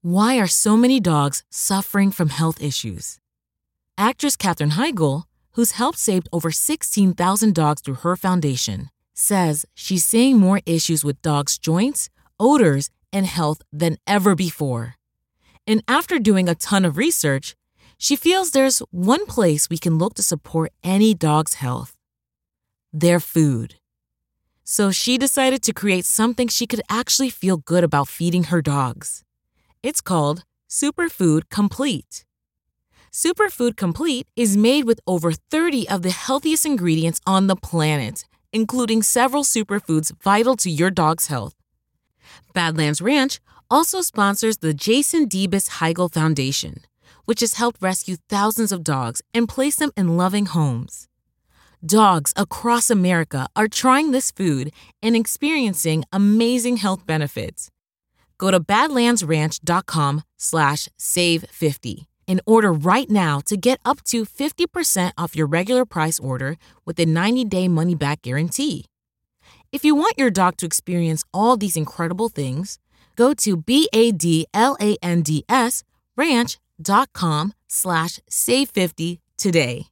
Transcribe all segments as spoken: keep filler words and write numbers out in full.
Why are so many dogs suffering from health issues? Actress Katherine Heigl, who's helped save over sixteen thousand dogs through her foundation, says she's seeing more issues with dogs' joints, odors, and health than ever before. And after doing a ton of research, she feels there's one place we can look to support any dog's health: their food. So she decided to create something she could actually feel good about feeding her dogs. It's called Superfood Complete. Superfood Complete is made with over thirty of the healthiest ingredients on the planet, including several superfoods vital to your dog's health. Badlands Ranch also sponsors the Jason Debus Heigl Foundation, which has helped rescue thousands of dogs and place them in loving homes. Dogs across America are trying this food and experiencing amazing health benefits. Go to badlandsranch.com slash save 50 and order right now to get up to fifty percent off your regular price order with a ninety-day money-back guarantee. If you want your dog to experience all these incredible things, go to B-A-D-L-A-N-D-S ranch.com slash save 50 today.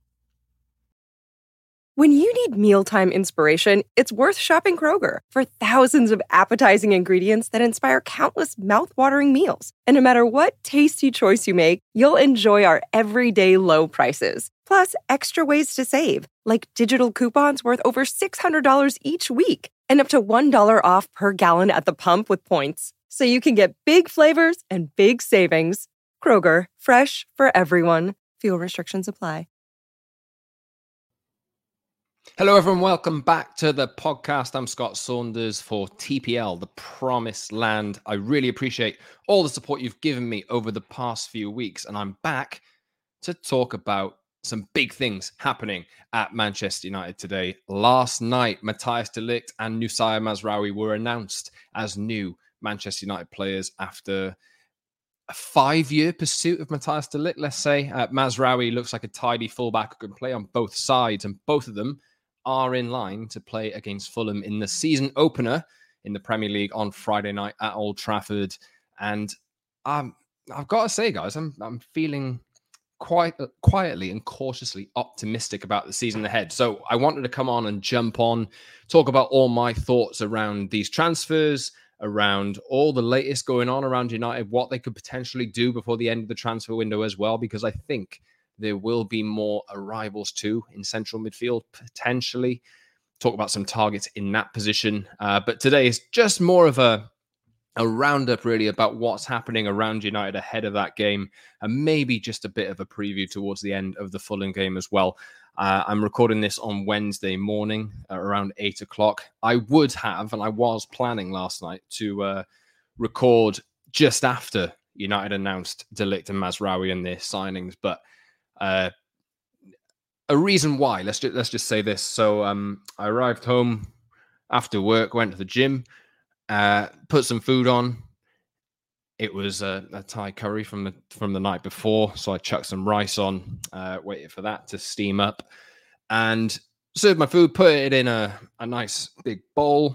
When you need mealtime inspiration, it's worth shopping Kroger for thousands of appetizing ingredients that inspire countless mouth-watering meals. And no matter what tasty choice you make, you'll enjoy our everyday low prices. Plus, extra ways to save, like digital coupons worth over six hundred dollars each week and up to one dollar off per gallon at the pump with points. So you can get big flavors and big savings. Kroger, fresh for everyone. Fuel restrictions apply. Hello, everyone. Welcome back to the podcast. I'm Scott Saunders for T P L, the Promised Land. I really appreciate all the support you've given me over the past few weeks, and I'm back to talk about some big things happening at Manchester United today. Last night, Matthijs de Ligt and Noussair Mazraoui were announced as new Manchester United players after a five-year pursuit of Matthijs de Ligt, let's say. Uh, Mazraoui looks like a tidy fullback who can play on both sides, and both of them are in line to play against Fulham in the season opener in the Premier League on Friday night at Old Trafford. And um, I've got to say, guys, I'm I'm feeling quite uh, quietly and cautiously optimistic about the season ahead. So I wanted to come on and jump on, talk about all my thoughts around these transfers, around all the latest going on around United, what they could potentially do before the end of the transfer window as well, because I think there will be more arrivals too in central midfield, potentially. Talk about some targets in that position. Uh, but today is just more of a, a roundup, really, about what's happening around United ahead of that game, and maybe just a bit of a preview towards the end of the Fulham game as well. Uh, I'm recording this on Wednesday morning at around eight o'clock. I would have, and I was planning last night to uh, record just after United announced de Ligt and Mazraoui and their signings, but Uh, a reason why, let's just, let's just say this. So um, I arrived home after work, went to the gym, uh, put some food on. It was a, a Thai curry from the from the night before, so I chucked some rice on, uh, waited for that to steam up, and served my food, put it in a, a nice big bowl,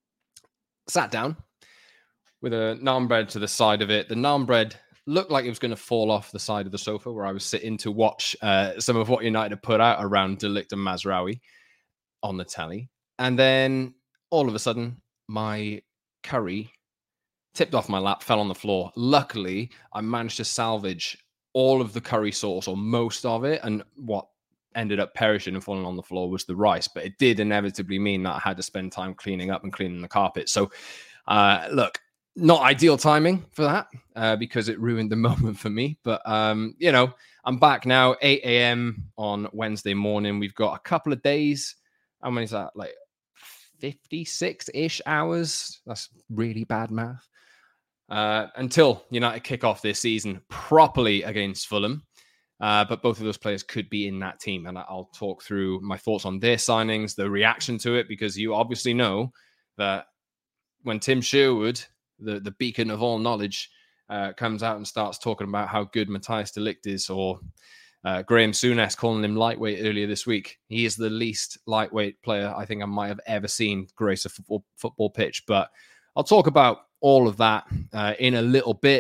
sat down with a naan bread to the side of it. The naan bread looked like it was going to fall off the side of the sofa where I was sitting to watch uh, some of what United had put out around de Ligt and Mazraoui on the telly. And then all of a sudden, my curry tipped off my lap, fell on the floor. Luckily, I managed to salvage all of the curry sauce, or most of it, and what ended up perishing and falling on the floor was the rice. But it did inevitably mean that I had to spend time cleaning up and cleaning the carpet. So, uh, look, not ideal timing for that uh, because it ruined the moment for me. But, um, you know, I'm back now, eight a.m. on Wednesday morning. We've got a couple of days. How many is that? Like fifty-six-ish hours. That's really bad math. Uh, until United kick off this season properly against Fulham. Uh, but both of those players could be in that team. And I'll talk through my thoughts on their signings, the reaction to it, because you obviously know that when Tim Sherwood, the, the beacon of all knowledge, uh, comes out and starts talking about how good Matthijs de Ligt is, or uh, Graham Souness calling him lightweight earlier this week. He is the least lightweight player I think I might have ever seen grace a football, football pitch. But I'll talk about all of that uh, in a little bit.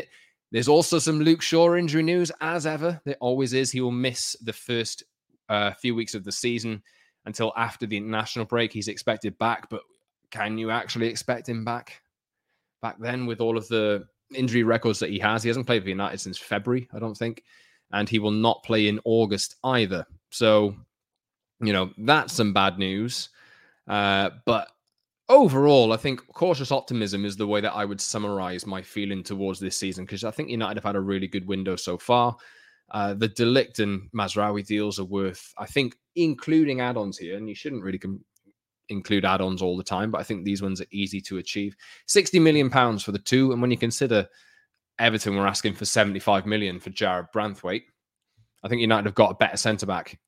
There's also some Luke Shaw injury news, as ever. There always is. He will miss the first uh, few weeks of the season until after the international break. He's expected back, but can you actually expect him back back then with all of the injury records that he has? He hasn't played for United since February, I don't think, and he will not play in August either. So, you know, that's some bad news. Uh, but overall, I think cautious optimism is the way that I would summarize my feeling towards this season, because I think United have had a really good window so far. Uh, the De Ligt and Mazraoui deals are worth, I think, including add-ons here, and you shouldn't really com- include add-ons all the time, but I think these ones are easy to achieve. sixty million pounds for the two, and when you consider Everton were asking for seventy-five million pounds for Jared Branthwaite, I think United have got a better centre-back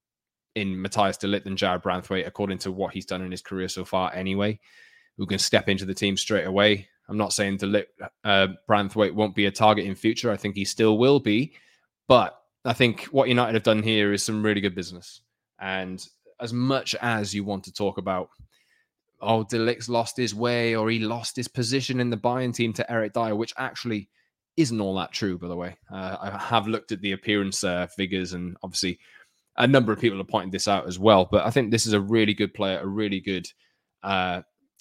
in Matthijs de Ligt than Jared Branthwaite, according to what he's done in his career so far anyway, who can step into the team straight away. I'm not saying de Ligt, uh, Branthwaite won't be a target in future. I think he still will be. But I think what United have done here is some really good business. And as much as you want to talk about, oh, de Ligt's lost his way or he lost his position in the Bayern team to Eric Dyer, which actually isn't all that true, by the way. Uh, I have looked at the appearance uh, figures, and obviously a number of people have pointed this out as well. But I think this is a really good player, a really good... Uh,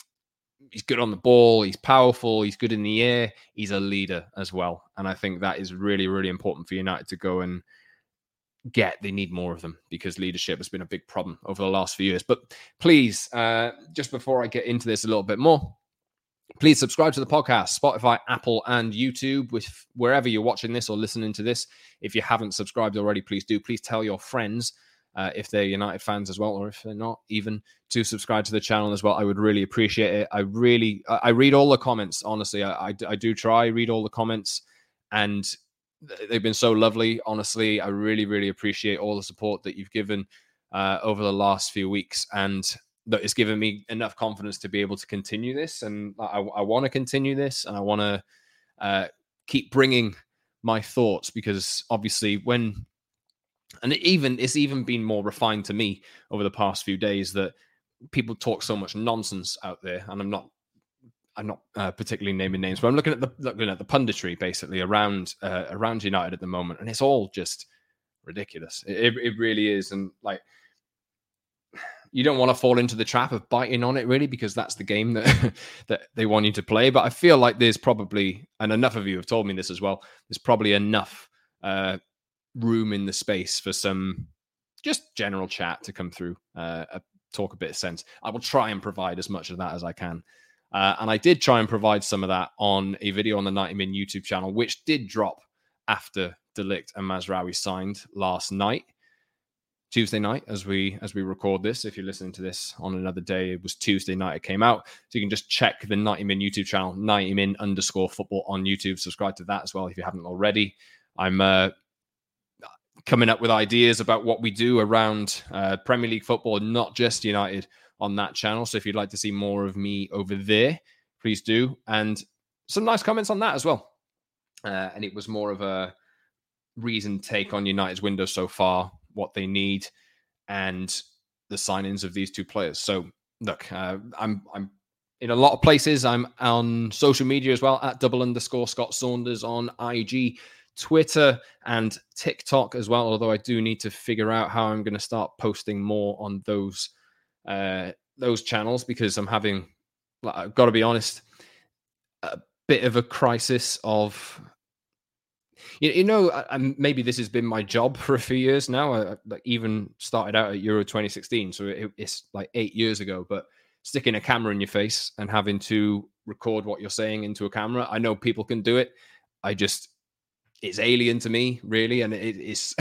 he's good on the ball, he's powerful, he's good in the air, he's a leader as well. And I think that is really, really important for United to go and get. They need more of them, because leadership has been a big problem over the last few years. But please, uh, just before I get into this a little bit more, please subscribe to the podcast, Spotify, Apple, and YouTube, with wherever you're watching this or listening to this. If you haven't subscribed already, please do. Please tell your friends, uh, if they're United fans as well, or if they're not, even to subscribe to the channel as well. I would really appreciate it. I really, I read all the comments, honestly. I, I, I do try, read all the comments, and they've been so lovely. Honestly, I really, really appreciate all the support that you've given uh, over the last few weeks, and that it's given me enough confidence to be able to continue this. And I, I want to continue this, and I want to uh, keep bringing my thoughts, because obviously when, and it even it's even been more refined to me over the past few days that people talk so much nonsense out there, and I'm not, I'm not uh, particularly naming names, but I'm looking at the looking at the punditry basically around uh, around United at the moment, and it's all just ridiculous. It, it really is, and like, you don't want to fall into the trap of biting on it, really, because that's the game that that they want you to play. But I feel like there's probably, and enough of you have told me this as well, there's probably enough uh, room in the space for some just general chat to come through, uh, talk a bit of sense. I will try and provide as much of that as I can. Uh, and I did try and provide some of that on a video on the ninety min YouTube channel, which did drop after De Ligt and Mazraoui signed last night. Tuesday night, as we as we record this. If you're listening to this on another day, it was Tuesday night it came out. So you can just check the ninety min YouTube channel, ninety min underscore football on YouTube. Subscribe to that as well if you haven't already. I'm uh, coming up with ideas about what we do around uh, Premier League football, not just United, on that channel. So if you'd like to see more of me over there, please do. And some nice comments on that as well. Uh, and it was more of a reasoned take on United's window so far, what they need, and the signings of these two players. So look, uh, I'm I'm in a lot of places. I'm on social media as well, at double underscore Scott Saunders on I G, Twitter, and TikTok as well. Although I do need to figure out how I'm going to start posting more on those uh, those channels, because I'm having, I've got to be honest, a bit of a crisis of. You, you know, and maybe this has been my job for a few years now. I, I even started out at Euro twenty sixteen, so it, it's like eight years ago. But sticking a camera in your face and having to record what you're saying into a camera, I know people can do it. I just, it's alien to me, really, and it is,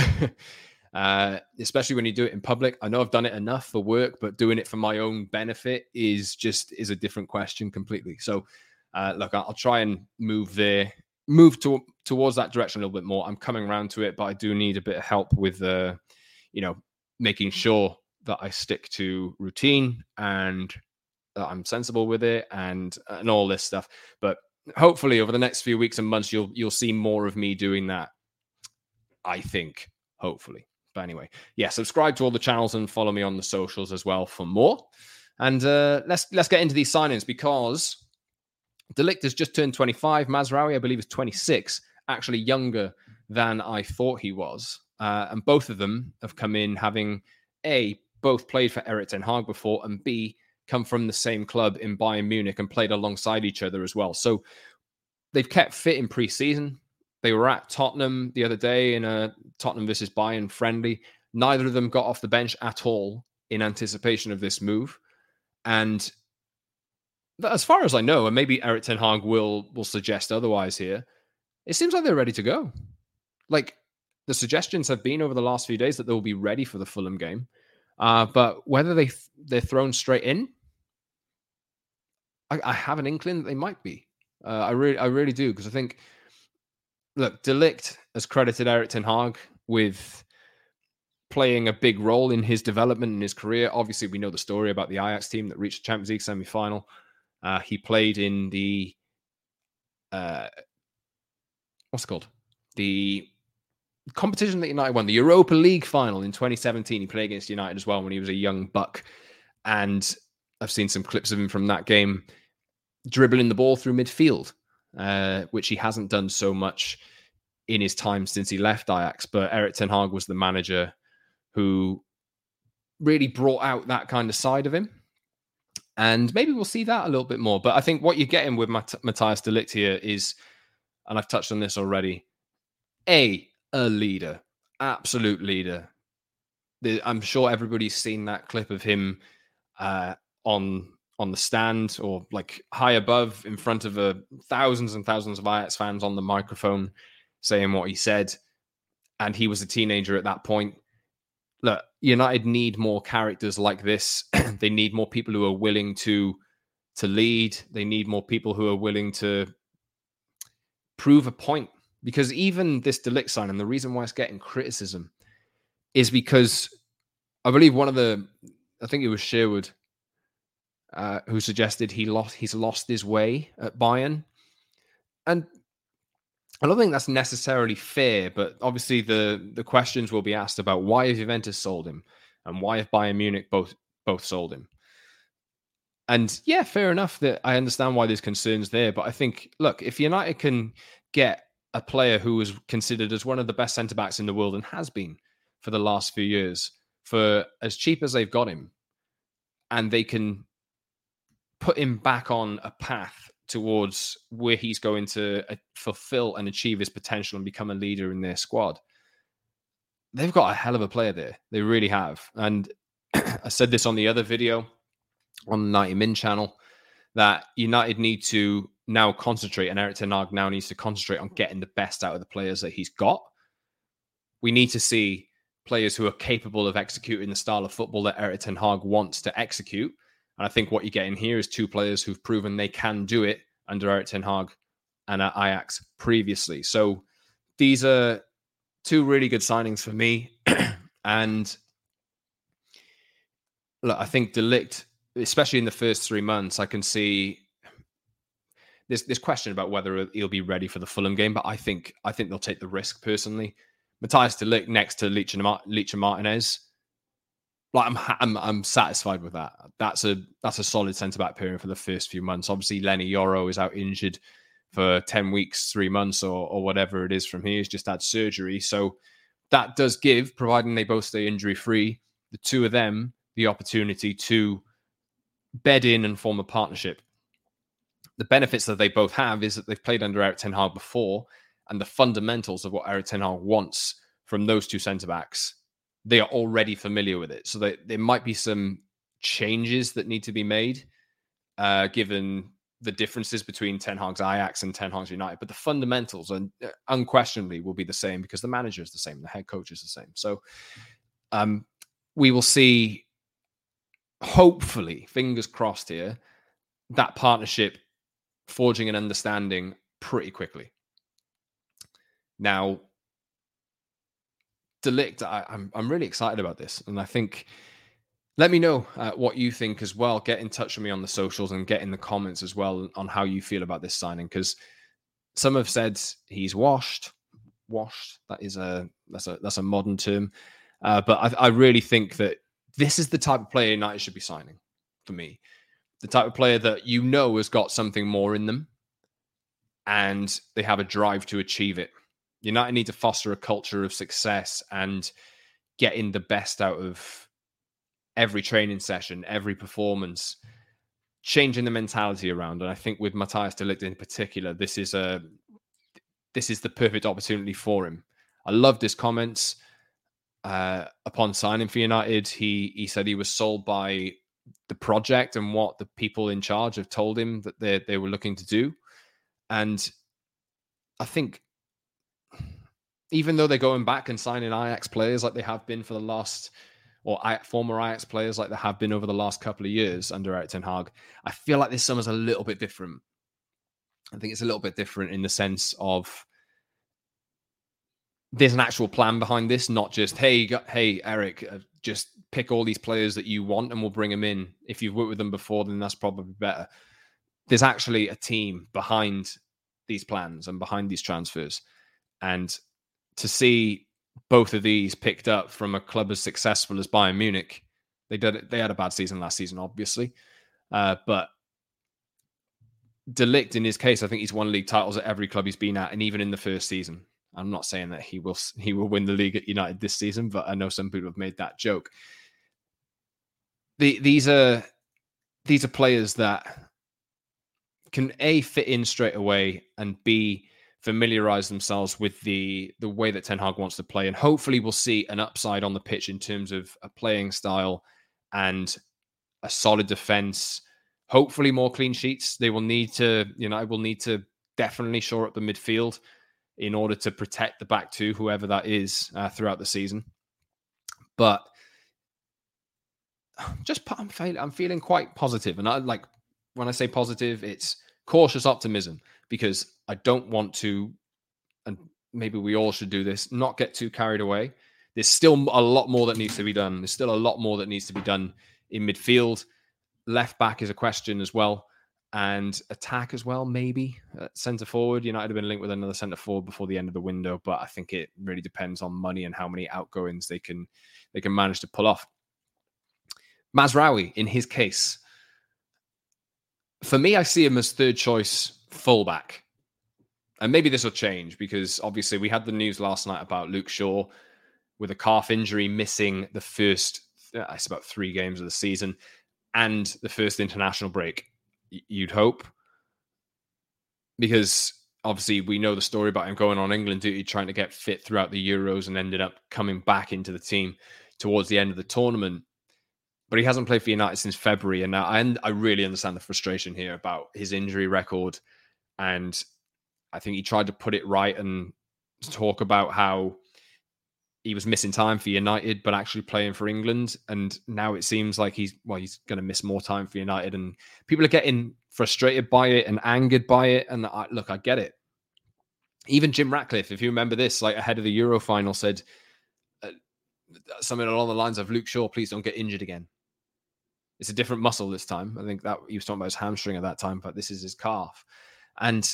uh, especially when you do it in public. I know I've done it enough for work, but doing it for my own benefit is just is a different question completely. So, uh, look, I'll try and move there. move to, towards that direction a little bit more. I'm coming around to it, but I do need a bit of help with, uh, you know, making sure that I stick to routine and that I'm sensible with it, and and all this stuff. But hopefully over the next few weeks and months, you'll you'll see more of me doing that, I think, hopefully. But anyway, yeah, subscribe to all the channels and follow me on the socials as well for more. And uh, let's let's get into these signings, because De Ligt has just turned twenty-five. Mazraoui, I believe, is twenty-six. actually younger than I thought he was. Uh, and both of them have come in having, A, both played for Erik ten Hag before, and B, come from the same club in Bayern Munich and played alongside each other as well. So they've kept fit in pre-season. They were at Tottenham the other day in a Tottenham versus Bayern friendly. Neither of them got off the bench at all in anticipation of this move. And as far as I know, and maybe Erik ten Hag will, will suggest otherwise here, it seems like they're ready to go. Like, the suggestions have been over the last few days that they'll be ready for the Fulham game. Uh, but whether they, they're thrown straight in, I, I have an inkling that they might be. Uh, I really I really do, because I think, look, De Ligt has credited Erik ten Hag with playing a big role in his development in his career. Obviously, we know the story about the Ajax team that reached the Champions League semi-final. Uh, he played in the, uh, what's it called? The competition that United won, the Europa League final in twenty seventeen. He played against United as well when he was a young buck. And I've seen some clips of him from that game dribbling the ball through midfield, uh, which he hasn't done so much in his time since he left Ajax. But Erik ten Hag was the manager who really brought out that kind of side of him. And maybe we'll see that a little bit more. But I think what you're getting with Matt- Matthias de Ligt here is, and I've touched on this already, A, a leader, absolute leader. The, I'm sure everybody's seen that clip of him uh, on on the stand, or like high above in front of uh, thousands and thousands of Ajax fans on the microphone saying what he said. And he was a teenager at that point. Look, United need more characters like this. They need more people who are willing to to lead. They need more people who are willing to prove a point. Because even this De Ligt signing, the reason why it's getting criticism is because I believe one of the, I think it was Sherwood, uh, who suggested he lost, he's lost his way at Bayern. And I don't think that's necessarily fair, but obviously the, the questions will be asked about why have Juventus sold him and why have Bayern Munich both both sold him. And yeah, fair enough that I understand why there's concerns there, but I think, look, if United can get a player who is considered as one of the best centre-backs in the world and has been for the last few years for as cheap as they've got him, and they can put him back on a path towards where he's going to fulfill and achieve his potential and become a leader in their squad, they've got a hell of a player there. They really have. And I said this on the other video on the ninety min channel, that United need to now concentrate, and Erik ten Hag now needs to concentrate on getting the best out of the players that he's got. We need to see players who are capable of executing the style of football that Erik ten Hag wants to execute. And I think what you're getting here is two players who've proven they can do it under Erik ten Hag and at Ajax previously. So these are two really good signings for me. And look, I think De Ligt, especially in the first three months, I can see there's this question about whether he'll be ready for the Fulham game, but I think I think they'll take the risk personally. Matthias de Ligt next to Leach and, Mar- Leach and Martinez, like I'm, I'm I'm satisfied with that. That's a that's a solid centre back pairing for the first few months. Obviously, Lenny Yoro is out injured for ten weeks, three months, or or whatever it is from here. He's just had surgery, so that does give, providing they both stay injury free, the two of them the opportunity to bed in and form a partnership. The benefits that they both have is that they've played under Erik ten Hag before, and the fundamentals of what Erik ten Hag wants from those two centre-backs, they are already familiar with it. So they, there might be some changes that need to be made, uh, given the differences between Ten Hag's Ajax and Ten Hag's United. But the fundamentals and uh, unquestionably will be the same, because the manager is the same, the head coach is the same. So um, we will see, hopefully, fingers crossed here, that partnership forging an understanding pretty quickly. Now, De Ligt, I, I'm I'm really excited about this, and I think, let me know uh, what you think as well. Get in touch with me on the socials and get in the comments as well on how you feel about this signing, because some have said he's washed. Washed. That is a that's a that's a modern term, uh, but I, I really think that this is the type of player United should be signing. For me, the type of player that you know has got something more in them, and they have a drive to achieve it. United need to foster a culture of success and getting the best out of every training session, every performance, changing the mentality around. And I think with Matthijs de Ligt in particular, this is a this is the perfect opportunity for him. I loved his comments uh, upon signing for United. He he said he was sold by the project and what the people in charge have told him that they they were looking to do. And I think even though they're going back and signing Ajax players like they have been for the last, or former Ajax players like they have been over the last couple of years under Erik ten Hag, I feel like this summer's a little bit different. I think it's a little bit different in the sense of there's an actual plan behind this, not just, hey, hey, Eric, uh, just pick all these players that you want and we'll bring them in. If you've worked with them before, then that's probably better. There's actually a team behind these plans and behind these transfers. And to see both of these picked up from a club as successful as Bayern Munich, they did. They had a bad season last season, obviously. Uh, but de Ligt, in his case, I think he's won league titles at every club he's been at, and even in the first season. I'm not saying that he will he will win the league at United this season, but I know some people have made that joke. The, these are these are players that can A, fit in straight away, and B, familiarize themselves with the the way that Ten Hag wants to play, and hopefully we'll see an upside on the pitch in terms of a playing style and a solid defense. Hopefully more clean sheets. They will need to, you know, I will need to definitely shore up the midfield in order to protect the back two, whoever that is, uh, throughout the season. But just I'm feeling, I'm feeling quite positive, and I like when I say positive, it's cautious optimism, because I don't want to, and maybe we all should do this, not get too carried away. There's still a lot more that needs to be done. There's still a lot more that needs to be done in midfield. Left back is a question as well, and attack as well, maybe. Uh, centre forward, United have been linked with another centre forward before the end of the window, but I think it really depends on money and how many outgoings they can they can manage to pull off. Mazraoui, in his case, for me, I see him as third choice fullback. And maybe this will change, because obviously we had the news last night about Luke Shaw with a calf injury missing the first, I suppose, about three games of the season and the first international break, you'd hope. Because obviously we know the story about him going on England duty, trying to get fit throughout the Euros, and ended up coming back into the team towards the end of the tournament. But he hasn't played for United since February. And now I, I really understand the frustration here about his injury record. And I think he tried to put it right and talk about how he was missing time for United, but actually playing for England. And now it seems like he's, well, he's going to miss more time for United. And people are getting frustrated by it and angered by it. And I, look, I get it. Even Jim Ratcliffe, if you remember this, like ahead of the Euro final, said uh, something along the lines of, Luke Shaw, please don't get injured again. It's a different muscle this time. I think that he was talking about his hamstring at that time, but this is his calf. And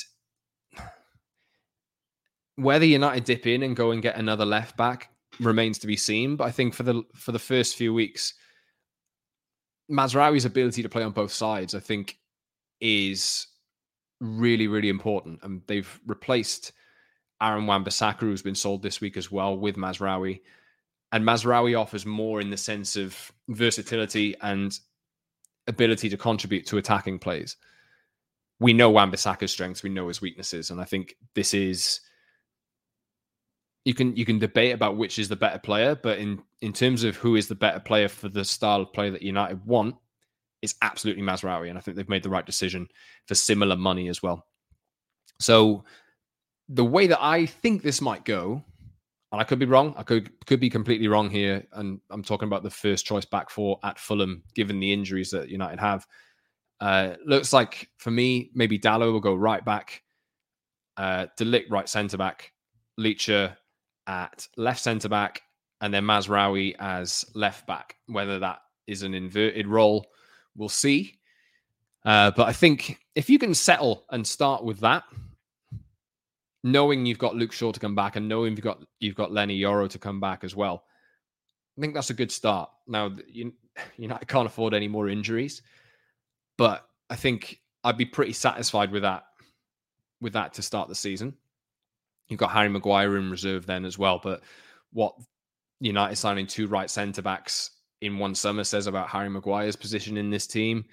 whether United dip in and go and get another left back remains to be seen. But I think for the for the first few weeks, Mazraoui's ability to play on both sides, I think, is really, really important. And they've replaced Aaron Wan-Bissaka, who's been sold this week as well, with Mazraoui. And Mazraoui offers more in the sense of versatility and ability to contribute to attacking plays. We know Wan-Bissaka's strengths, we know his weaknesses, and I think this is... You can you can debate about which is the better player, but in, in terms of who is the better player for the style of play that United want, it's absolutely Mazraoui, and I think they've made the right decision for similar money as well. So the way that I think this might go, and I could be wrong, I could could be completely wrong here, and I'm talking about the first choice back four at Fulham, given the injuries that United have. Uh, looks like, for me, maybe Dalot will go right back, uh, de Ligt right centre-back, Leacher at left centre-back, and then Mazraoui as left-back. Whether that is an inverted role, we'll see. Uh, but I think if you can settle and start with that, knowing you've got Luke Shaw to come back and knowing you've got you've got Lenny Yoro to come back as well, I think that's a good start. Now, you, you know, I can't afford any more injuries, but I think I'd be pretty satisfied with that with that to start the season. You've got Harry Maguire in reserve then as well. But what United signing two right centre-backs in one summer says about Harry Maguire's position in this team,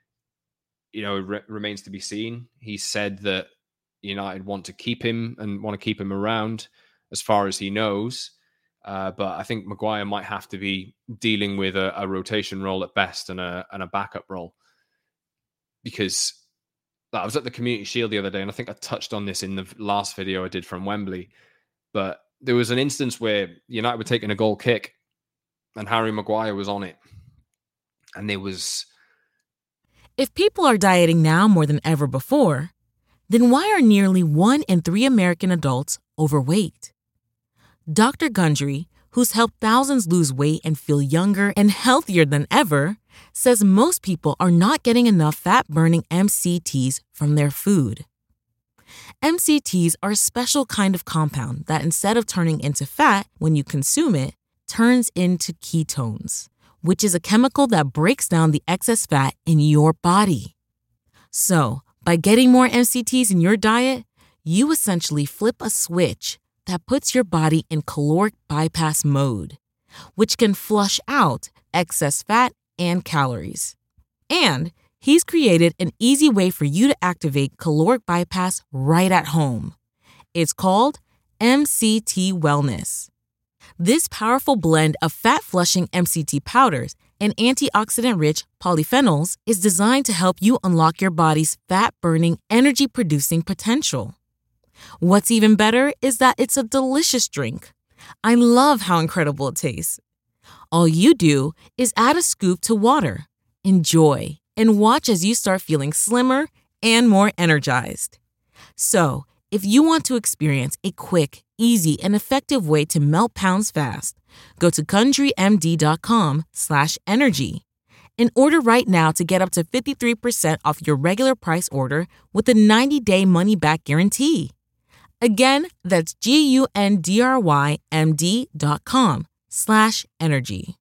you know, it re- remains to be seen. He said that United want to keep him and want to keep him around as far as he knows. Uh, but I think Maguire might have to be dealing with a, a rotation role at best and a, and a backup role. Because I was at the Community Shield the other day, and I think I touched on this in the last video I did from Wembley. But there was an instance where United were taking a goal kick and Harry Maguire was on it. And there was... If people are dieting now more than ever before, then why are nearly one in three American adults overweight? Doctor Gundry, who's helped thousands lose weight and feel younger and healthier than ever, says most people are not getting enough fat-burning M C Ts from their food. M C Ts are a special kind of compound that, instead of turning into fat when you consume it, turns into ketones, which is a chemical that breaks down the excess fat in your body. So, by getting more M C Ts in your diet, you essentially flip a switch that puts your body in caloric bypass mode, which can flush out excess fat and calories. And he's created an easy way for you to activate caloric bypass right at home. It's called M C T Wellness. This powerful blend of fat-flushing M C T powders and antioxidant-rich polyphenols is designed to help you unlock your body's fat-burning, energy-producing potential. What's even better is that it's a delicious drink. I love how incredible it tastes. All you do is add a scoop to water, enjoy, and watch as you start feeling slimmer and more energized. So, if you want to experience a quick, easy, and effective way to melt pounds fast, go to GundryMD.com slash energy and order right now to get up to fifty-three percent off your regular price order with a ninety-day money-back guarantee. Again, that's G-U-N-D-R-Y-M-D dot com slash energy.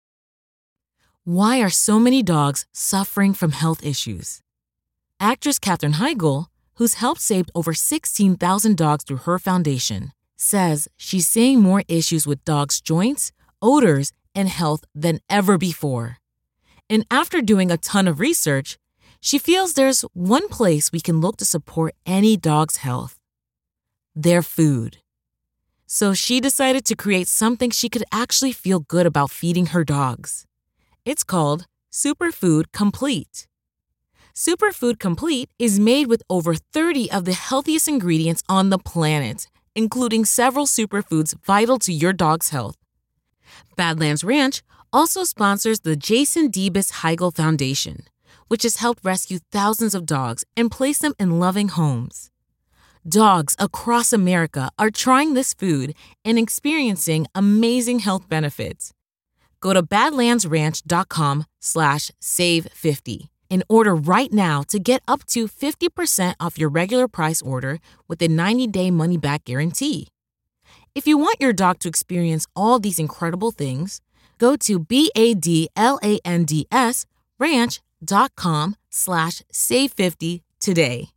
Why are so many dogs suffering from health issues? Actress Katherine Heigl, who's helped save over sixteen thousand dogs through her foundation, says she's seeing more issues with dogs' joints, odors, and health than ever before. And after doing a ton of research, she feels there's one place we can look to support any dog's health: their food. So she decided to create something she could actually feel good about feeding her dogs. It's called Superfood Complete. Superfood Complete is made with over thirty of the healthiest ingredients on the planet, including several superfoods vital to your dog's health. Badlands Ranch also sponsors the Jason Debus Heigl Foundation, which has helped rescue thousands of dogs and place them in loving homes. Dogs across America are trying this food and experiencing amazing health benefits. Go to badlandsranch.com slash save 50 and order right now to get up to fifty percent off your regular price order with a ninety-day money-back guarantee. If you want your dog to experience all these incredible things, go to B-A-D-L-A-N-D-S ranch.com slash save 50 today.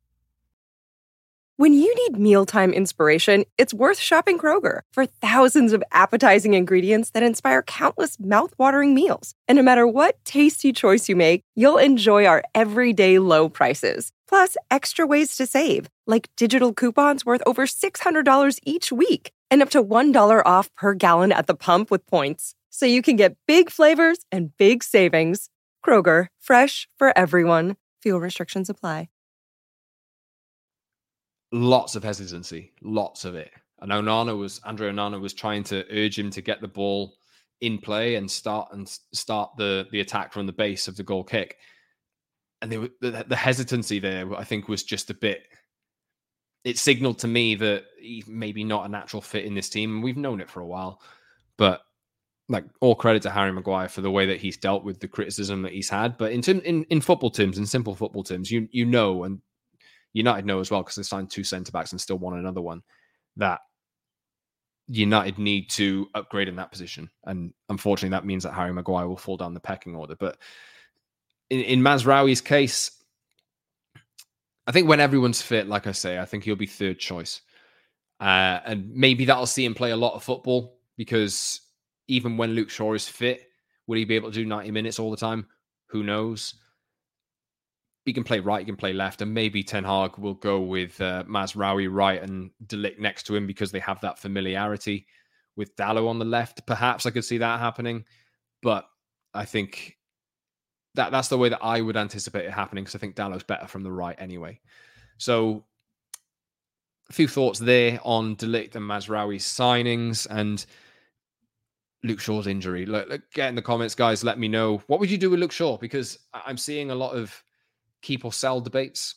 When you need mealtime inspiration, it's worth shopping Kroger for thousands of appetizing ingredients that inspire countless mouth-watering meals. And no matter what tasty choice you make, you'll enjoy our everyday low prices. Plus, extra ways to save, like digital coupons worth over six hundred dollars each week and up to one dollar off per gallon at the pump with points. So you can get big flavors and big savings. Kroger, fresh for everyone. Fuel restrictions apply. Lots of hesitancy, lots of it. And Onana was, Andre Onana was trying to urge him to get the ball in play and start and start the, the attack from the base of the goal kick. And they were, the, the hesitancy there, I think, was just a bit, it signaled to me that he's maybe not a natural fit in this team. And we've known it for a while. But like, all credit to Harry Maguire for the way that he's dealt with the criticism that he's had. But in in, in football terms, in simple football terms, you you know, and United know as well, because they signed two centre-backs and still won another one, that United need to upgrade in that position. And unfortunately, that means that Harry Maguire will fall down the pecking order. But in, in Mazraoui's case, I think when everyone's fit, like I say, I think he'll be third choice. Uh, and maybe that'll see him play a lot of football, because even when Luke Shaw is fit, will he be able to do ninety minutes all the time? Who knows? He can play right, he can play left, and maybe Ten Hag will go with uh, Mazraoui right and De Ligt next to him because they have that familiarity. With Dalot on the left, perhaps I could see that happening. But I think that that's the way that I would anticipate it happening, because I think Dalot's better from the right anyway. So a few thoughts there on De Ligt and Mazraoui's signings and Luke Shaw's injury. Look, look, get in the comments, guys. Let me know. What would you do with Luke Shaw? Because I'm seeing a lot of keep or sell debates.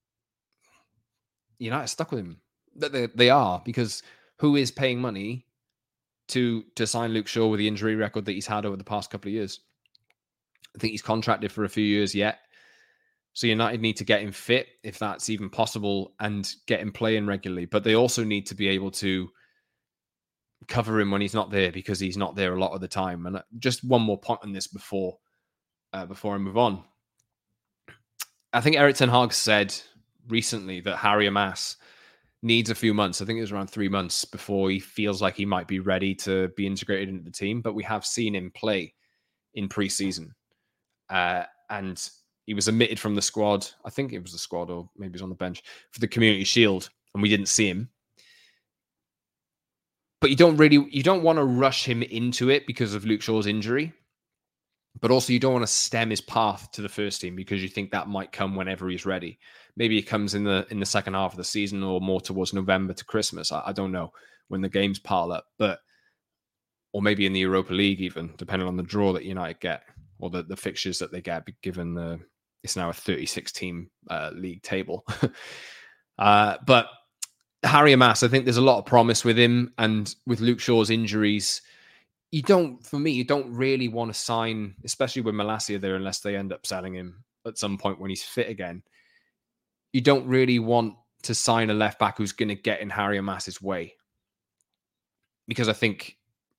United stuck with him. They, they are, because who is paying money to to sign Luke Shaw with the injury record that he's had over the past couple of years? I think he's contracted for a few years yet. So United need to get him fit, if that's even possible, and get him playing regularly. But they also need to be able to cover him when he's not there, because he's not there a lot of the time. And just one more point on this before uh, before I move on. I think Erik ten Hag said recently that Harry Hamas needs a few months. I think it was around three months before he feels like he might be ready to be integrated into the team. But we have seen him play in pre-season. Uh, and he was omitted from the squad. I think it was the squad, or maybe he was on the bench for the Community Shield, and we didn't see him. But you don't really, you don't want to rush him into it because of Luke Shaw's injury. But also you don't want to stem his path to the first team because you think that might come whenever he's ready. Maybe it comes in the in the second half of the season, or more towards November to Christmas. I, I don't know, when the games pile up. But or maybe in the Europa League even, depending on the draw that United get, or the, the fixtures that they get, given the it's now a thirty-six team uh, league table. uh, but Harry Hamas, I think there's a lot of promise with him, and with Luke Shaw's injuries, you don't, for me, you don't really want to sign, especially with Malacia there, unless they end up selling him at some point when he's fit again. You don't really want to sign a left back who's going to get in Harry Hamas's way, because I think,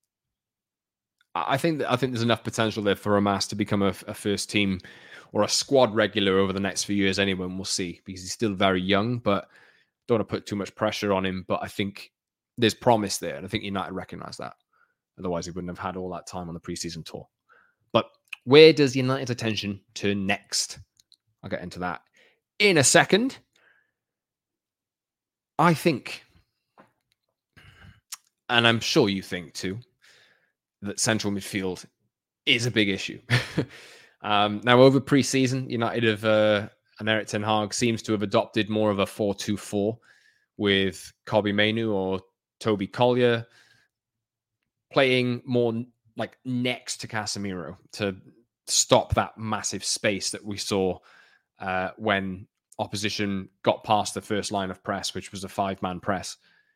I think that I think there's enough potential there for Hamas to become a, a first team or a squad regular over the next few years. Anyone will see, because he's still very young, but don't want to put too much pressure on him. But I think there's promise there, and I think United recognize that. Otherwise, he wouldn't have had all that time on the preseason tour. But where does United's attention turn next? I'll get into that in a second. I think, and I'm sure you think too, that central midfield is a big issue. um, now, over pre-season, United have, uh, and Erik ten Hag seems to have adopted more of a four two four with Kobbie Mainoo or Toby Collier playing more like next to Casemiro to stop that massive space that we saw uh, when opposition got past the first line of press, which was a five-man press.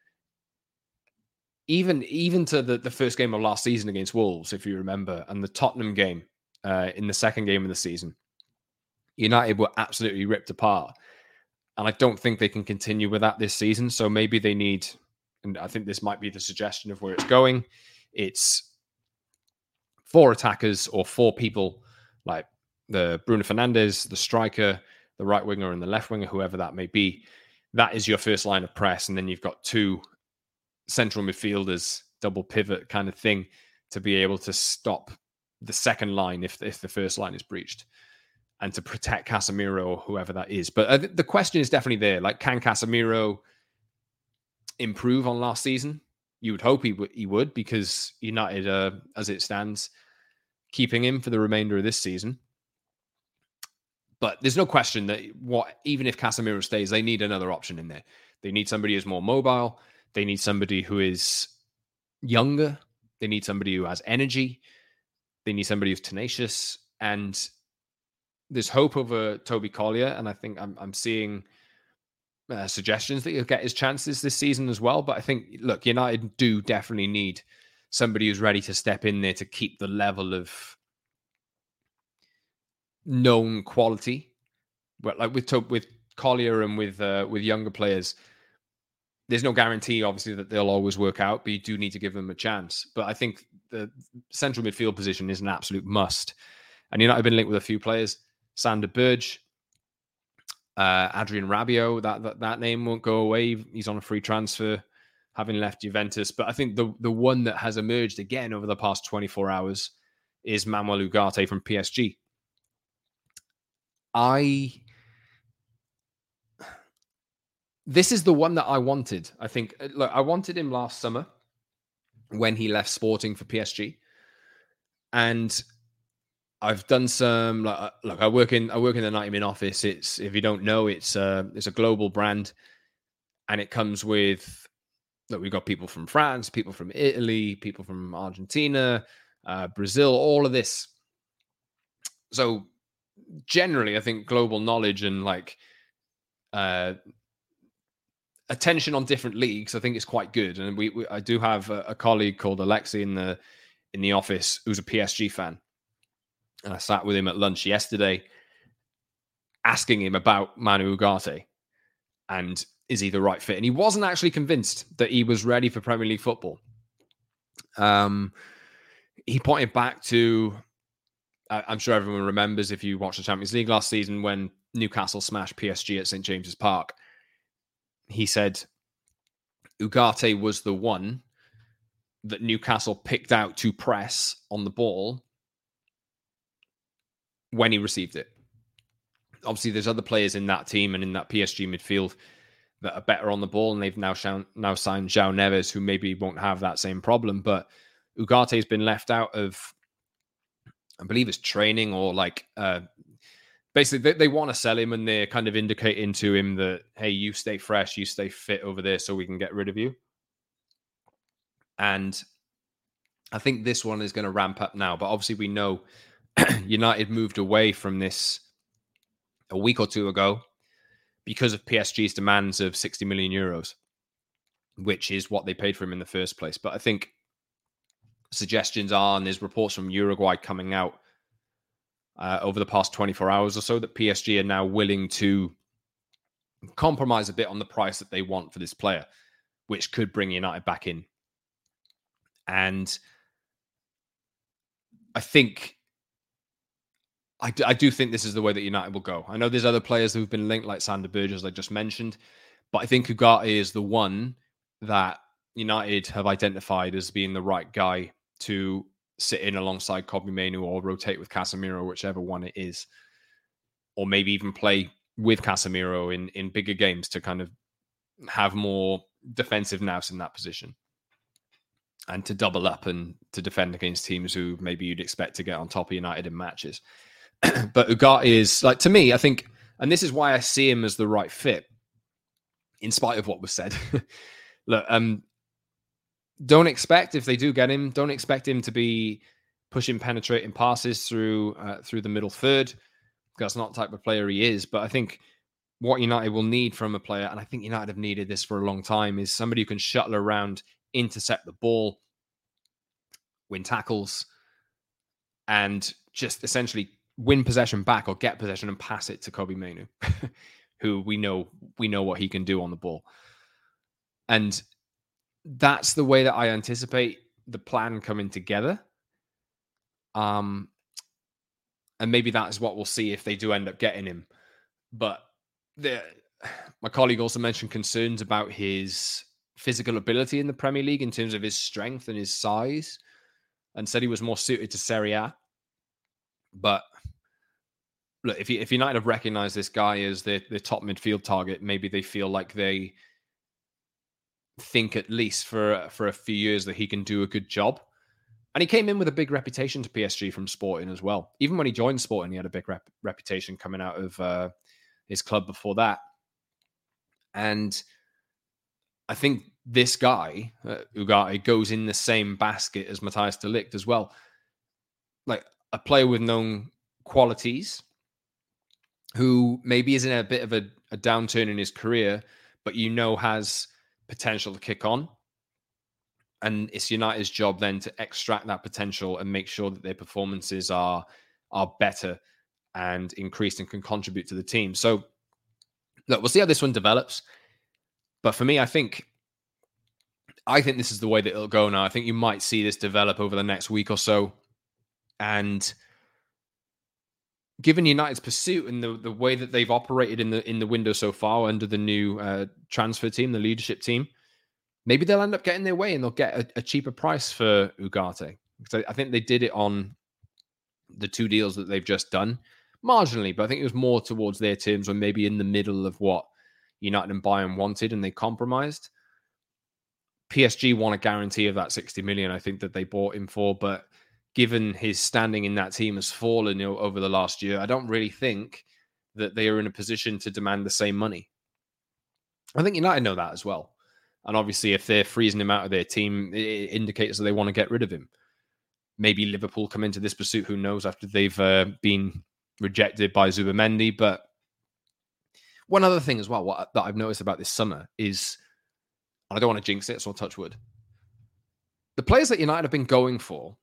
Even even to the, the first game of last season against Wolves, if you remember, and the Tottenham game uh, in the second game of the season, United were absolutely ripped apart. And I don't think they can continue with that this season. So maybe they need, and I think this might be the suggestion of where it's going, it's four attackers or four people, like the Bruno Fernandes, the striker, the right winger, and the left winger, whoever that may be. That is your first line of press. And then you've got two central midfielders, double pivot kind of thing, to be able to stop the second line if, if the first line is breached, and to protect Casemiro or whoever that is. But uh, the question is definitely there. Like, can Casemiro improve on last season? You would hope he, w- he would, because United, uh, as it stands, keeping him for the remainder of this season. But there's no question that what even if Casemiro stays, they need another option in there. They need somebody who's more mobile. They need somebody who is younger. They need somebody who has energy. They need somebody who's tenacious. And there's hope over Toby Collier, and I think I'm, I'm seeing uh, suggestions that he'll get his chances this season as well. But I think, look, United do definitely need somebody who's ready to step in there to keep the level of known quality. But like with with Collier and with uh, with younger players, there's no guarantee, obviously, that they'll always work out, but you do need to give them a chance. But I think the central midfield position is an absolute must. And United have been linked with a few players. Sander Berge, Uh, Adrian Rabiot, that, that that name won't go away. He's on a free transfer, having left Juventus. But I think the the one that has emerged again over the past twenty-four hours is Manuel Ugarte from P S G. I this is the one that I wanted. I think look, I wanted him last summer when he left Sporting for P S G, and I've done some like look. I work in I work in the ninety min office. It's if you don't know, it's uh, it's a global brand, and it comes with look. We've got people from France, people from Italy, people from Argentina, uh, Brazil, all of this. So generally, I think global knowledge and like uh, attention on different leagues, I think is quite good. And we, we I do have a, a colleague called Alexi in the in the office who's a P S G fan. And I sat with him at lunch yesterday asking him about Manu Ugarte and is he the right fit? And he wasn't actually convinced that he was ready for Premier League football. Um, he pointed back to, I'm sure everyone remembers if you watched the Champions League last season when Newcastle smashed P S G at Saint James's Park. He said Ugarte was the one that Newcastle picked out to press on the ball when he received it. Obviously, there's other players in that team and in that P S G midfield that are better on the ball, and they've now shown, now signed João Neves, who maybe won't have that same problem. But Ugarte has been left out of, I believe it's training or like, uh, basically they, they want to sell him and they're kind of indicating to him that, hey, you stay fresh, you stay fit over there so we can get rid of you. And I think this one is going to ramp up now, but obviously we know United moved away from this a week or two ago because of P S G's demands of sixty million euros, which is what they paid for him in the first place. But I think suggestions are, and there's reports from Uruguay coming out uh, over the past twenty-four hours or so, that P S G are now willing to compromise a bit on the price that they want for this player, which could bring United back in. And I think I do, I do think this is the way that United will go. I know there's other players who've been linked, like Sander Berge, as I just mentioned, but I think Ugarte is the one that United have identified as being the right guy to sit in alongside Kobbie Mainoo or rotate with Casemiro, whichever one it is, or maybe even play with Casemiro in, in bigger games to kind of have more defensive nous in that position and to double up and to defend against teams who maybe you'd expect to get on top of United in matches. But Ugarte is, like, to me, I think, and this is why I see him as the right fit, in spite of what was said. Look, um, don't expect, if they do get him, don't expect him to be pushing, penetrating passes through uh, through the middle third. That's not the type of player he is. But I think what United will need from a player, and I think United have needed this for a long time, is somebody who can shuttle around, intercept the ball, win tackles, and just essentially win possession back or get possession and pass it to Kobbie Mainoo, who we know we know what he can do on the ball. And that's the way that I anticipate the plan coming together. Um, and maybe that is what we'll see if they do end up getting him. But the, my colleague also mentioned concerns about his physical ability in the Premier League in terms of his strength and his size, and said he was more suited to Serie A. But look, if, if United have recognized this guy as their, their top midfield target, maybe they feel like they think at least for, for a few years that he can do a good job. And he came in with a big reputation to P S G from Sporting as well. Even when he joined Sporting, he had a big rep- reputation coming out of uh, his club before that. And I think this guy, uh, Ugarte, goes in the same basket as Matthijs de Ligt as well. Like a player with known qualities who maybe is in a bit of a, a downturn in his career, but you know has potential to kick on. And it's United's job then to extract that potential and make sure that their performances are, are better and increased and can contribute to the team. So look, we'll see how this one develops. But for me, I think I think this is the way that it'll go now. I think you might see this develop over the next week or so. And given United's pursuit and the, the way that they've operated in the in the window so far under the new uh, transfer team, the leadership team, maybe they'll end up getting their way and they'll get a, a cheaper price for Ugarte. Because I, I think they did it on the two deals that they've just done, marginally, but I think it was more towards their terms or maybe in the middle of what United and Bayern wanted and they compromised. P S G want a guarantee of that sixty million, I think, that they bought him for, but given his standing in that team has fallen, you know, over the last year, I don't really think that they are in a position to demand the same money. I think United know that as well. And obviously, if they're freezing him out of their team, it indicates that they want to get rid of him. Maybe Liverpool come into this pursuit, who knows, after they've uh, been rejected by Zubimendi. But one other thing as well, what, that I've noticed about this summer is, and I don't want to jinx it, so I'll touch wood. The players that United have been going for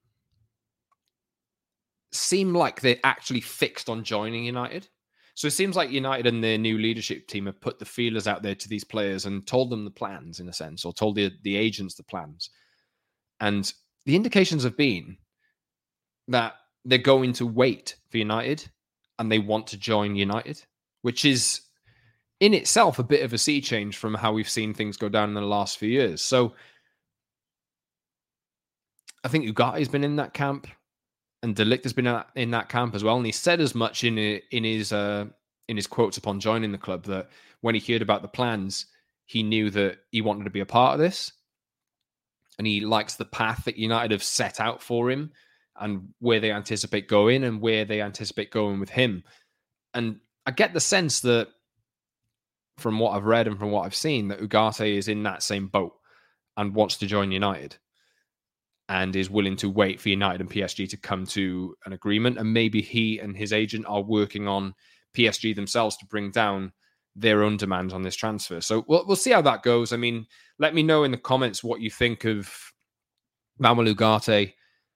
seem like they're actually fixed on joining United. So it seems like United and their new leadership team have put the feelers out there to these players and told them the plans, in a sense, or told the, the agents the plans. And the indications have been that they're going to wait for United and they want to join United, which is in itself a bit of a sea change from how we've seen things go down in the last few years. So I think Ugarte's been in that camp. And De Ligt has been in that camp as well, and he said as much in in his uh, in his quotes upon joining the club that when he heard about the plans, he knew that he wanted to be a part of this, and he likes the path that United have set out for him, and where they anticipate going, and where they anticipate going with him. And I get the sense that, from what I've read and from what I've seen, that Ugarte is in that same boat and wants to join United, and is willing to wait for United and P S G to come to an agreement. And maybe he and his agent are working on P S G themselves to bring down their own demands on this transfer. So we'll, we'll see how that goes. I mean, let me know in the comments what you think of Manuel Ugarte,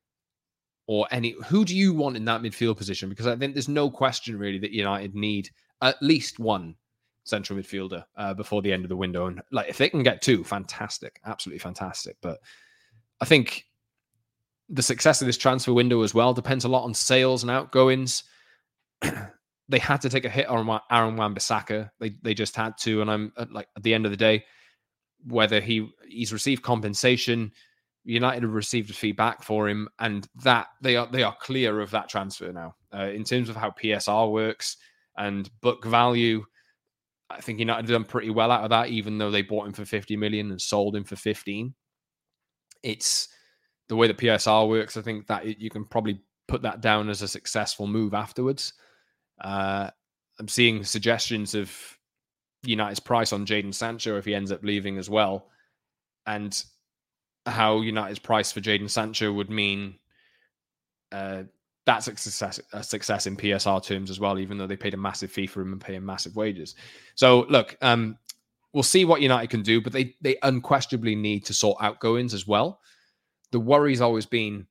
or any, who do you want in that midfield position? Because I think there's no question really that United need at least one central midfielder uh, before the end of the window. And like, if they can get two, fantastic, absolutely fantastic. But I think the success of this transfer window as well depends a lot on sales and outgoings. They had to take a hit on Aaron Wan-Bissaka. They they just had to, and I'm like, at the end of the day, whether he he's received compensation, United have received a fee back for him, and that they are they are clear of that transfer now. Uh, in terms of how P S R works and book value, I think United have done pretty well out of that, even though they bought him for fifty million and sold him for fifteen. It's the way that P S R works. I think that it, you can probably put that down as a successful move afterwards. Uh, I'm seeing suggestions of United's price on Jadon Sancho if he ends up leaving as well, and how United's price for Jadon Sancho would mean uh, that's a success, a success in P S R terms as well, even though they paid a massive fee for him and pay him massive wages. So look, um, we'll see what United can do, but they they unquestionably need to sort outgoings as well. The worry's always been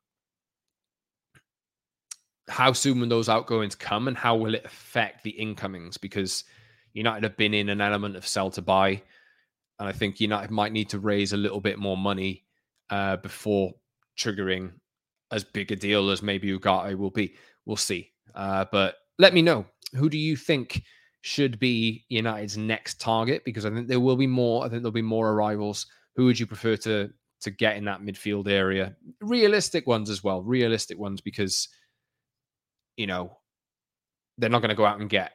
how soon will those outgoings come and how will it affect the incomings? Because United have been in an element of sell to buy, and I think United might need to raise a little bit more money uh, before triggering as big a deal as maybe Ugarte will be. We'll see. Uh, but let me know, who do you think should be United's next target? Because I think there will be more. I think there'll be more arrivals. Who would you prefer to to get in that midfield area? Realistic ones as well. Realistic ones, because, you know, they're not going to go out and get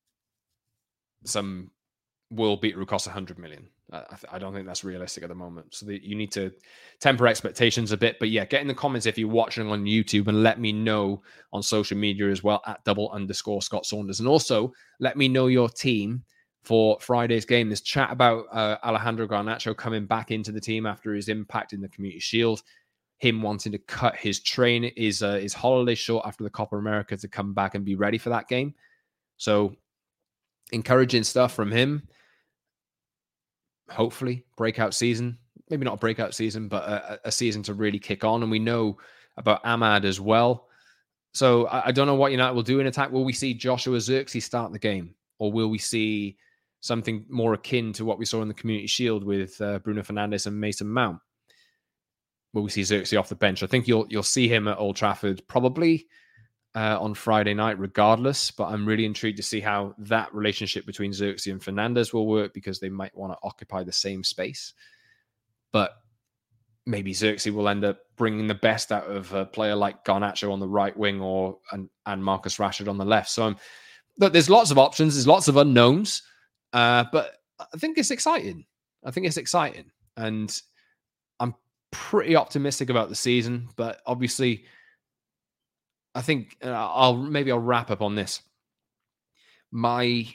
some world beater who costs one hundred million. I, I don't think that's realistic at the moment. So the, you need to temper expectations a bit. But yeah, get in the comments if you're watching on YouTube, and let me know on social media as well at double underscore Scott Saunders. And also let me know your team for Friday's game. There's chat about uh, Alejandro Garnacho coming back into the team after his impact in the Community Shield. Him wanting to cut his train, is uh, his holiday short after the Copa America to come back and be ready for that game. So encouraging stuff from him. Hopefully, breakout season. Maybe not a breakout season, but a, a season to really kick on. And we know about Ahmad as well. So I, I don't know what United will do in attack. Will we see Joshua Zirkzee start the game? Or will we see something more akin to what we saw in the Community Shield with uh, Bruno Fernandes and Mason Mount? Will we see Zirkzee off the bench? I think you'll you'll see him at Old Trafford probably uh, on Friday night regardless, but I'm really intrigued to see how that relationship between Xerxes and Fernandez will work, because they might want to occupy the same space. But maybe Xerxes will end up bringing the best out of a player like Garnacho on the right wing, or and, and Marcus Rashford on the left. So I'm, but there's lots of options. There's lots of unknowns, uh, but I think it's exciting. I think it's exciting. And I'm pretty optimistic about the season, but obviously I think uh, I'll maybe I'll wrap up on this. My,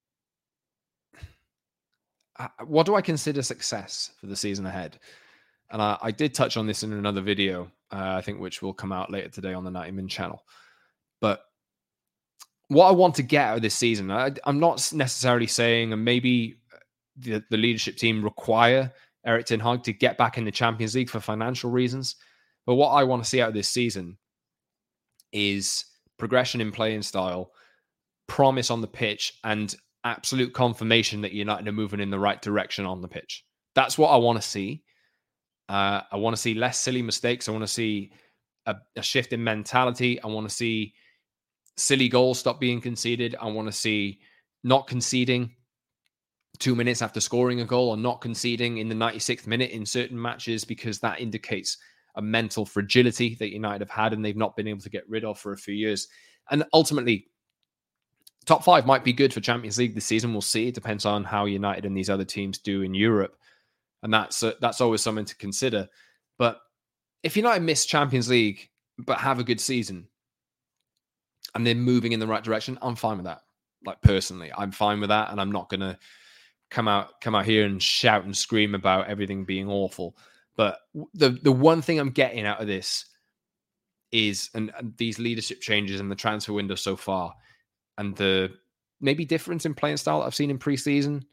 uh, what do I consider success for the season ahead? And I, I did touch on this in another video, uh, I think, which will come out later today on the ninety min channel. But what I want to get out of this season, I, I'm not necessarily saying, and maybe the, the leadership team require Erik ten Hag to get back in the Champions League for financial reasons. But what I want to see out of this season is progression in playing style, promise on the pitch, and absolute confirmation that United are moving in the right direction on the pitch. That's what I want to see. Uh, I want to see less silly mistakes. I want to see a, a shift in mentality. I want to see silly goals stop being conceded. I want to see not conceding two minutes after scoring a goal, or not conceding in the ninety-sixth minute in certain matches, because that indicates a mental fragility that United have had and they've not been able to get rid of for a few years. And ultimately, top five might be good for Champions League this season. We'll see. It depends on how United and these other teams do in Europe. And that's uh, that's always something to consider. But if United miss Champions League but have a good season and they're moving in the right direction, I'm fine with that. Like, personally, I'm fine with that, and I'm not going to come out come out here and shout and scream about everything being awful. But the the one thing I'm getting out of this is, and, and these leadership changes in the transfer window so far, and the maybe difference in playing style that I've seen in pre-season,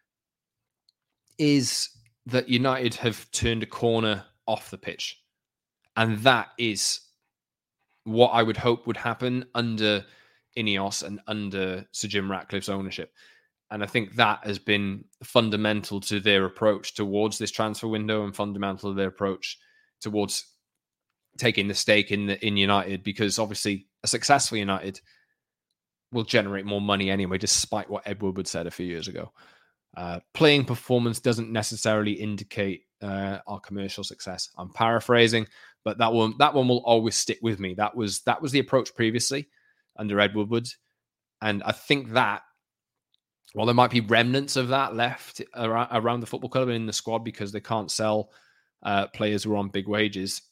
is that United have turned a corner off the pitch. And that is what I would hope would happen under Ineos and under Sir Jim Ratcliffe's ownership. And I think that has been fundamental to their approach towards this transfer window, and fundamental to their approach towards taking the stake in the, in United, because obviously a successful United will generate more money anyway, despite what Ed Woodward said a few years ago. Uh, playing performance doesn't necessarily indicate uh, our commercial success. I'm paraphrasing, but that one that one will always stick with me. That was that was the approach previously under Ed Woodward, and I think that, while there might be remnants of that left around, around the football club and in the squad because they can't sell uh, players who are on big wages,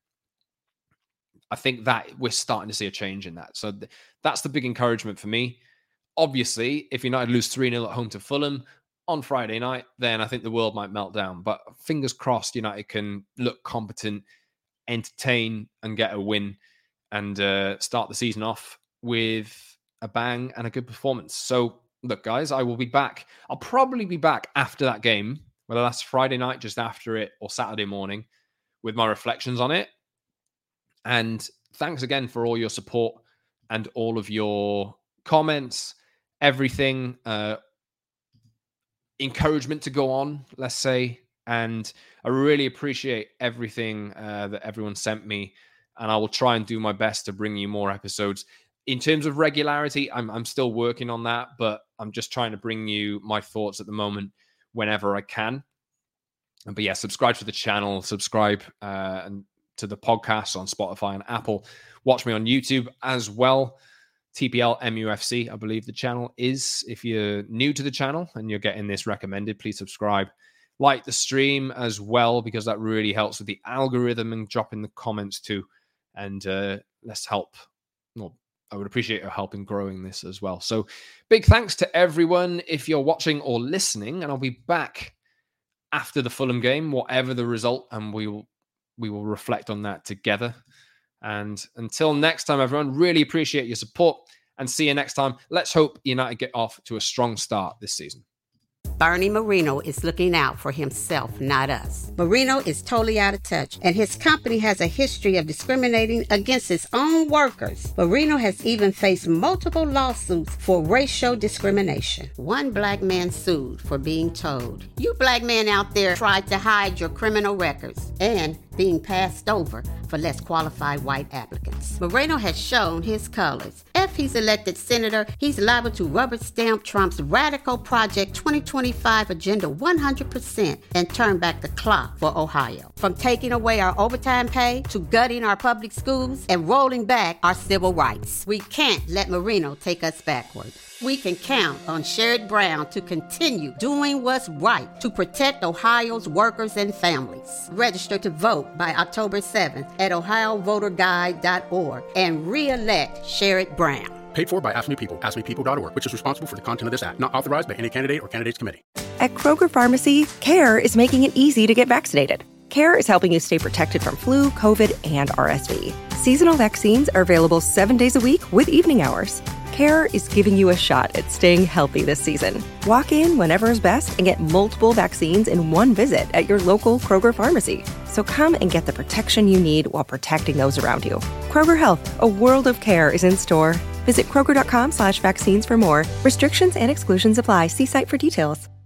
I think that we're starting to see a change in that. So th- that's the big encouragement for me. Obviously, if United lose three nil at home to Fulham on Friday night, then I think the world might melt down. But fingers crossed, United can look competent, entertain, and get a win, and uh, start the season off with a bang and a good performance. So, look, guys, I will be back. I'll probably be back after that game, whether that's Friday night, just after it, or Saturday morning, with my reflections on it. And thanks again for all your support and all of your comments, everything, uh, encouragement to go on, let's say. And I really appreciate everything uh, that everyone sent me. And I will try and do my best to bring you more episodes. In terms of regularity, I'm, I'm still working on that, but I'm just trying to bring you my thoughts at the moment whenever I can. But yeah, subscribe to the channel, subscribe uh, and to the podcast on Spotify and Apple. Watch me on YouTube as well. T P L M U F C, I believe the channel is. If you're new to the channel and you're getting this recommended, please subscribe. Like the stream as well, because that really helps with the algorithm, and drop in the comments too. And uh, let's help. Well, I would appreciate your help in growing this as well. So big thanks to everyone if you're watching or listening, and I'll be back after the Fulham game, whatever the result, and we will we will reflect on that together. And until next time, everyone, really appreciate your support, and see you next time. Let's hope United get off to a strong start this season. Bernie Moreno is looking out for himself, not us. Moreno is totally out of touch, and his company has a history of discriminating against its own workers. Moreno has even faced multiple lawsuits for racial discrimination. One black man sued for being told, "You black men out there tried to hide your criminal records," and being passed over for less qualified white applicants. Moreno has shown his colors. If he's elected senator, he's liable to rubber stamp Trump's radical Project twenty twenty-five agenda one hundred percent and turn back the clock for Ohio. From taking away our overtime pay to gutting our public schools and rolling back our civil rights. We can't let Moreno take us backward. We can count on Sherrod Brown to continue doing what's right to protect Ohio's workers and families. Register to vote by October seventh at ohio voter guide dot org and re-elect Sherrod Brown. Paid for by Ask Me People, ask me people dot org, which is responsible for the content of this act. Not authorized by any candidate or candidates committee. At Kroger Pharmacy, CARE is making it easy to get vaccinated. CARE is helping you stay protected from flu, COVID, and R S V. Seasonal vaccines are available seven days a week with evening hours. CARE is giving you a shot at staying healthy this season. Walk in whenever is best and get multiple vaccines in one visit at your local Kroger pharmacy. So come and get the protection you need while protecting those around you. Kroger Health, a world of care is in store. Visit kroger dot com slash vaccines for more. Restrictions and exclusions apply. See site for details.